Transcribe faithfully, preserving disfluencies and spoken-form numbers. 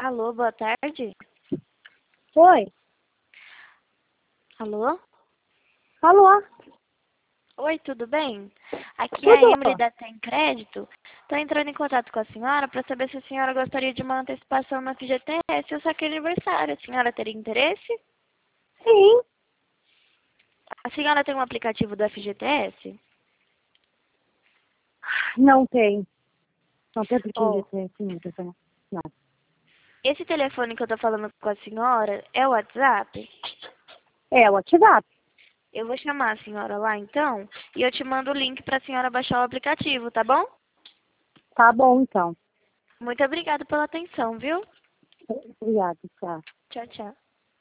Alô, boa tarde. Oi. Alô? Alô? Oi, tudo bem? Aqui é a Tudo? Emily da Tem Crédito. Estou entrando em contato com a senhora para saber se a senhora gostaria de uma antecipação na F G T S ou só que aniversário. A senhora teria interesse? Sim. A senhora tem um aplicativo do F G T S? Não tem. Não tem Oh, aplicativo de sim, não. Não. esse telefone que eu estou falando com a senhora é o WhatsApp? É o WhatsApp. Eu vou chamar a senhora lá então e eu te mando o link para a senhora baixar o aplicativo, tá bom? Tá bom, então. Muito obrigada pela atenção, viu? Obrigada, tchau. Tchau, tchau.